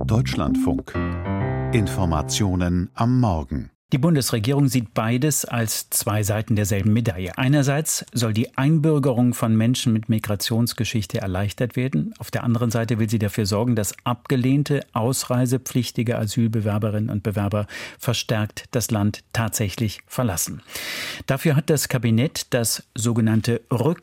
Deutschlandfunk. Informationen am Morgen. Die Bundesregierung sieht beides als zwei Seiten derselben Medaille. Einerseits soll die Einbürgerung von Menschen mit Migrationsgeschichte erleichtert werden. Auf der anderen Seite will sie dafür sorgen, dass abgelehnte, ausreisepflichtige Asylbewerberinnen und Bewerber verstärkt das Land tatsächlich verlassen. Dafür hat das Kabinett das sogenannte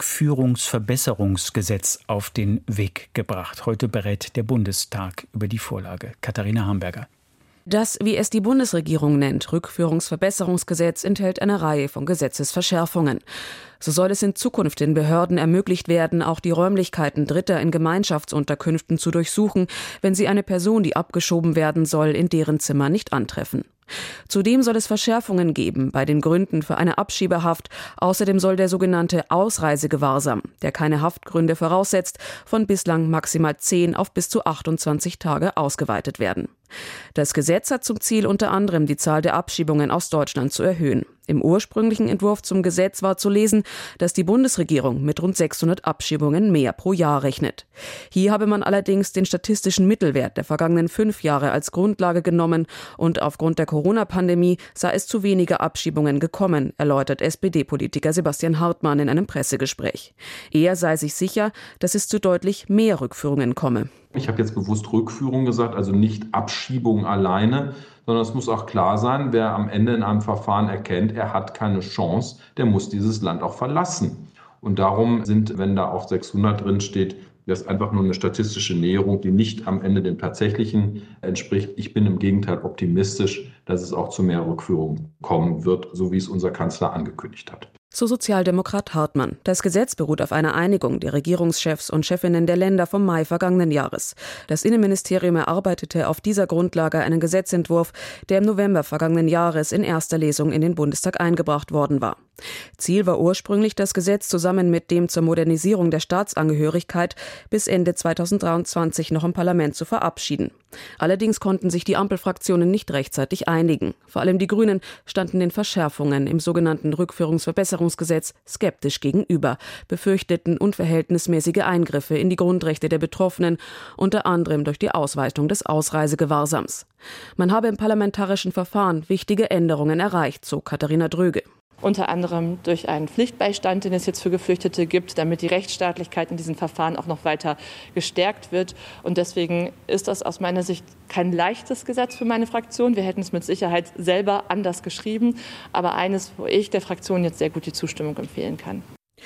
Rückführungsverbesserungsgesetz auf den Weg gebracht. Heute berät der Bundestag über die Vorlage. Katharina Hamberger. Das, wie es die Bundesregierung nennt, Rückführungsverbesserungsgesetz enthält eine Reihe von Gesetzesverschärfungen. So soll es in Zukunft den Behörden ermöglicht werden, auch die Räumlichkeiten Dritter in Gemeinschaftsunterkünften zu durchsuchen, wenn sie eine Person, die abgeschoben werden soll, in deren Zimmer nicht antreffen. Zudem soll es Verschärfungen geben bei den Gründen für eine Abschiebehaft. Außerdem soll der sogenannte Ausreisegewahrsam, der keine Haftgründe voraussetzt, von bislang maximal 10 auf bis zu 28 Tage ausgeweitet werden. Das Gesetz hat zum Ziel, unter anderem die Zahl der Abschiebungen aus Deutschland zu erhöhen. Im ursprünglichen Entwurf zum Gesetz war zu lesen, dass die Bundesregierung mit rund 600 Abschiebungen mehr pro Jahr rechnet. Hier habe man allerdings den statistischen Mittelwert der vergangenen 5 Jahre als Grundlage genommen und aufgrund der Corona-Pandemie sei es zu weniger Abschiebungen gekommen, erläutert SPD-Politiker Sebastian Hartmann in einem Pressegespräch. Er sei sich sicher, dass es zu deutlich mehr Rückführungen komme. Ich habe jetzt bewusst Rückführung gesagt, also nicht Abschiebung alleine, sondern es muss auch klar sein, wer am Ende in einem Verfahren erkennt, er hat keine Chance, der muss dieses Land auch verlassen. Und darum sind, wenn da auch 600 drin steht, das ist einfach nur eine statistische Näherung, die nicht am Ende dem tatsächlichen entspricht. Ich bin im Gegenteil optimistisch, dass es auch zu mehr Rückführungen kommen wird, so wie es unser Kanzler angekündigt hat. So Sozialdemokrat Hartmann. Das Gesetz beruht auf einer Einigung der Regierungschefs und Chefinnen der Länder vom Mai vergangenen Jahres. Das Innenministerium erarbeitete auf dieser Grundlage einen Gesetzentwurf, der im November vergangenen Jahres in erster Lesung in den Bundestag eingebracht worden war. Ziel war ursprünglich, das Gesetz zusammen mit dem zur Modernisierung der Staatsangehörigkeit bis Ende 2023 noch im Parlament zu verabschieden. Allerdings konnten sich die Ampelfraktionen nicht rechtzeitig einigen. Vor allem die Grünen standen den Verschärfungen im sogenannten Rückführungsverbesserungsgesetz skeptisch gegenüber, befürchteten unverhältnismäßige Eingriffe in die Grundrechte der Betroffenen, unter anderem durch die Ausweitung des Ausreisegewahrsams. Man habe im parlamentarischen Verfahren wichtige Änderungen erreicht, so Katharina Dröge. Unter anderem durch einen Pflichtbeistand, den es jetzt für Geflüchtete gibt, damit die Rechtsstaatlichkeit in diesen Verfahren auch noch weiter gestärkt wird. Und deswegen ist das aus meiner Sicht kein leichtes Gesetz für meine Fraktion. Wir hätten es mit Sicherheit selber anders geschrieben, aber eines, wo ich der Fraktion jetzt sehr gut die Zustimmung empfehlen kann.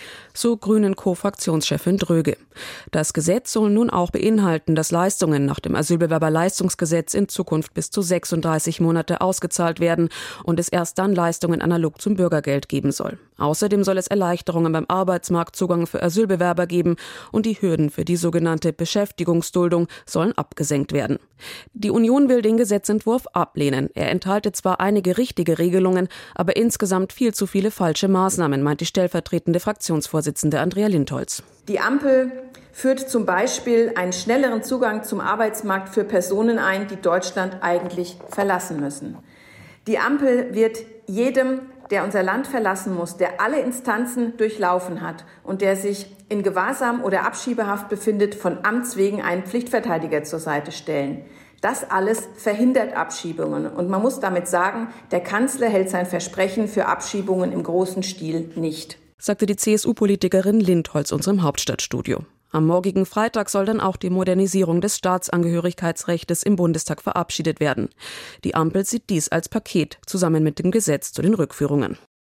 So Grünen Co-Fraktionschefin Dröge. Das Gesetz soll nun auch beinhalten, dass Leistungen nach dem Asylbewerberleistungsgesetz in Zukunft bis zu 36 Monate ausgezahlt werden und es erst dann Leistungen analog zum Bürgergeld geben soll. Außerdem soll es Erleichterungen beim Arbeitsmarktzugang für Asylbewerber geben und die Hürden für die sogenannte Beschäftigungsduldung sollen abgesenkt werden. Die Union will den Gesetzentwurf ablehnen. Er enthalte zwar einige richtige Regelungen, aber insgesamt viel zu viele falsche Maßnahmen, meint die stellvertretende Fraktionsvorsitzende Andrea Lindholz. Die Ampel führt zum Beispiel einen schnelleren Zugang zum Arbeitsmarkt für Personen ein, die Deutschland eigentlich verlassen müssen. Die Ampel wird jedem, der unser Land verlassen muss, der alle Instanzen durchlaufen hat und der sich in Gewahrsam oder Abschiebehaft befindet, von Amts wegen einen Pflichtverteidiger zur Seite stellen. Das alles verhindert Abschiebungen. Und man muss damit sagen, der Kanzler hält sein Versprechen für Abschiebungen im großen Stil nicht, sagte die CSU-Politikerin Lindholz unserem Hauptstadtstudio. Am morgigen Freitag soll dann auch die Modernisierung des Staatsangehörigkeitsrechts im Bundestag verabschiedet werden. Die Ampel sieht dies als Paket zusammen mit dem Gesetz zu den Rückführungen.